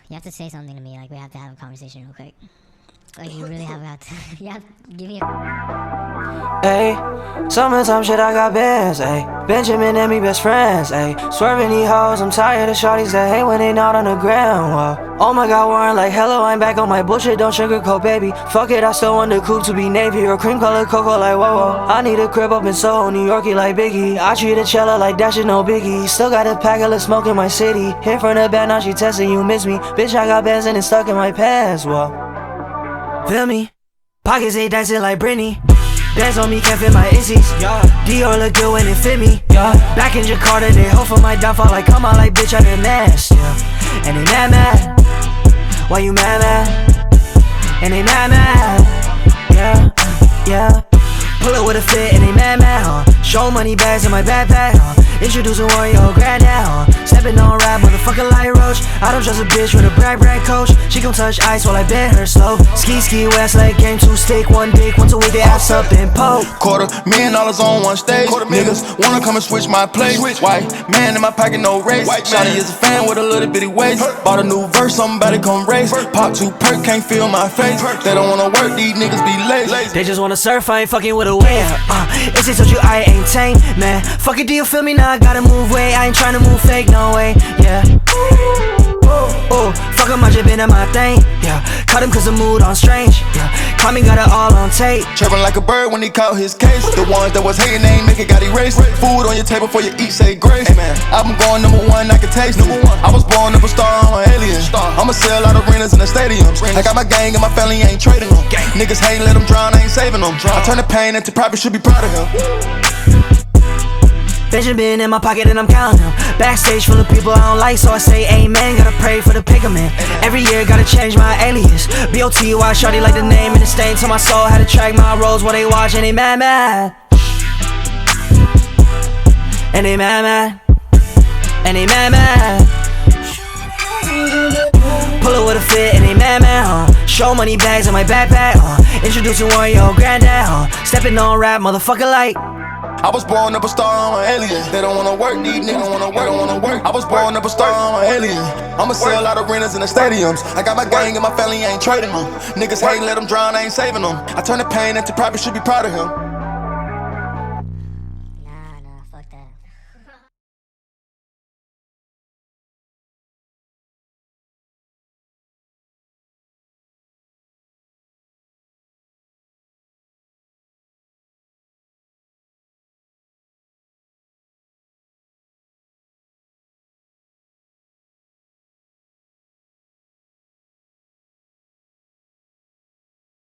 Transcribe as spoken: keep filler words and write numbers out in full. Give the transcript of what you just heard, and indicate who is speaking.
Speaker 1: You have to say something to me. Like we have to have a conversation real quick. Like you really have to. You have to give me a.
Speaker 2: Ayy, summertime shit, I got bands, ayy. Benjamin and me best friends, ayy. Swerving these hoes, I'm tired of shorties that hate when they not on the ground, whoa. Oh my god, Warren, like hello, I'm back on my bullshit, don't sugarcoat, baby. Fuck it, I still want the coupe to be navy or cream color cocoa, like whoa, whoa. I need a crib up in Soho, New Yorkie, like Biggie. I treat a cello like that shit, no biggie. Still got a pack of smoke in my city. Hit from the back, now she testing, you miss me. Bitch, I got bands and it's stuck in my pants, whoa. Feel me? Pockets ain't dancing like Britney. Bands on me can't fit my issies, yeah. Dior look good when it fit me, yeah. Back in Jakarta, they hope for my downfall. Like come on, like bitch, I been nasty, yeah. And they mad, mad. Why you mad, mad? And they mad, mad. Yeah, yeah. Pull up with a fit and they mad, mad, huh? Show money bags in my backpack, huh? Introducing Wario grand now, huh? Stepping on rap, motherfucker like Roach. I don't trust a bitch with a brag brag coach. She gon' touch ice while I bend her slow. Ski ski west like game two stick, one dick. Once a week they ass up and poke.
Speaker 3: Quarter million dollars on one stage. Niggas wanna come and switch my place. White man in my pocket, no race. Shawty is a fan with a little bitty waist. Bought a new verse, somebody come race. Pop two perk, can't feel my face. They don't wanna work, these niggas be lazy.
Speaker 2: They just wanna surf, I ain't fucking with a wave. Uh, it's just told you I ain't tame, man. Fuck it, do you feel me now? I gotta move way. I ain't tryna move fake, no way, yeah. Ooh, fuck him, I just been at my thing, yeah. Caught him cause the mood on strange, yeah. Caught me, got it all on tape.
Speaker 3: Chirping like a bird when he caught his case. The ones that was hating, they ain't make it, got erased. Food on your table before you eat, say grace. Hey man, I'm going number one, I can taste it. I was born up a star, I'm an alien. I'ma sell out arenas and the stadiums. I got my gang and my family ain't trading them. Niggas hate, let them drown, I ain't saving them. I turn the pain into profit, should be proud of him.
Speaker 2: Benjamin in my pocket and I'm counting them. Backstage full of people I don't like, so I say amen. Gotta pray for the pigment. Every year gotta change my alias. B O T Y shawty like the name and the stain to my soul. Had to track my roles while they watch and they mad mad. And they mad mad. And they mad mad. Pull up with a fit and they mad mad, huh? Show money bags in my backpack, huh? Introducing Wario granddad, huh? Stepping on rap, motherfucker like.
Speaker 3: I was born up a star, I'm an alien. They don't wanna work, these niggas wanna work, don't wanna work. I was born up a star, I'm an alien. I'ma sell out arenas and the stadiums. I got my gang and my family ain't trading them. Niggas hate, let them drown, I ain't saving them. I turn the pain into profit, should be proud of him.